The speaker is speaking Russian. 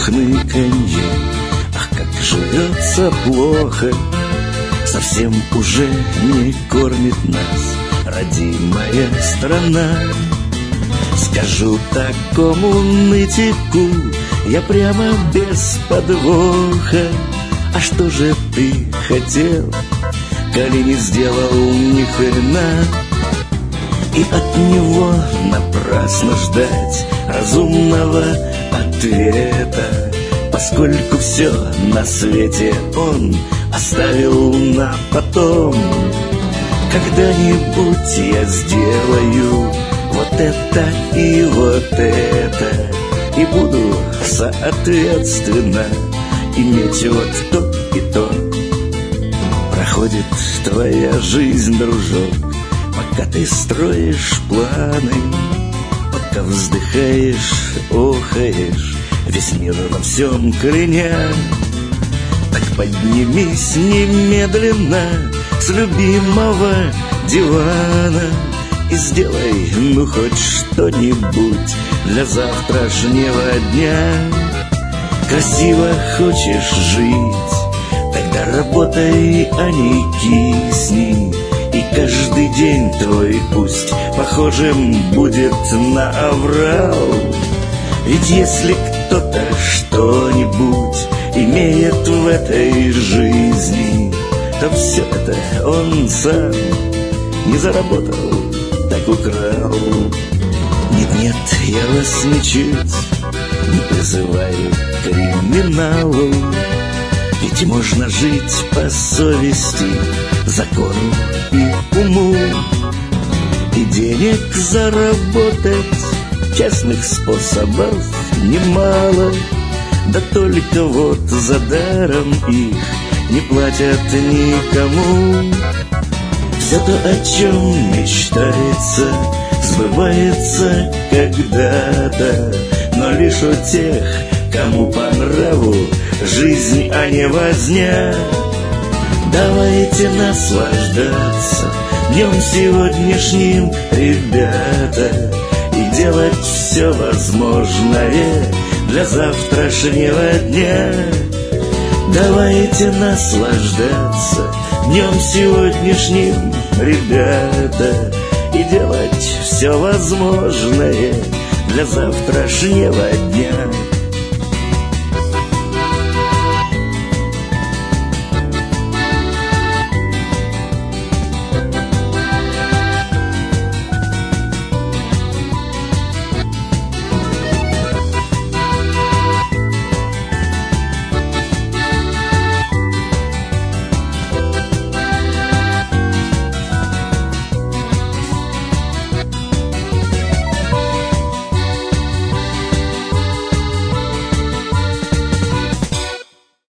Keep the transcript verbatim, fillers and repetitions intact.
хныканье. Ах, как живется плохо, совсем уже не кормит нас родимая страна. Скажу такому нытику я прямо без подвоха: а что же ты хотел, коли не сделал ни хрена? И от него напрасно ждать разумного ответа, поскольку все на свете он оставил на потом. Когда-нибудь я сделаю вот это и вот это, и буду соответственно иметь вот то и то. Проходит твоя жизнь, дружок, пока ты строишь планы, пока вздыхаешь, охаешь, весь мир во всем кляня. Так поднимись немедленно с любимого дивана и сделай, ну, хоть что-нибудь для завтрашнего дня. Красиво хочешь жить, тогда работай, а не кисни. И каждый день твой пусть похожим будет на аврал. Ведь если кто-то что-нибудь имеет в этой жизни, то все это он сам не заработал, так украл. Нет-нет, я вас ничуть не призываю к криминалу, ведь можно жить по совести, закону и уму, и денег заработать честных способов немало. Да только вот за даром их не платят никому. Все то, о чем мечтается, сбывается когда-то, но лишь у тех, кому по нраву жизнь, а не возня. Давайте наслаждаться днем сегодняшним, ребята, и делать все возможное для завтрашнего дня. Давайте наслаждаться днем сегодняшним, ребята, и делать все возможное для завтрашнего дня.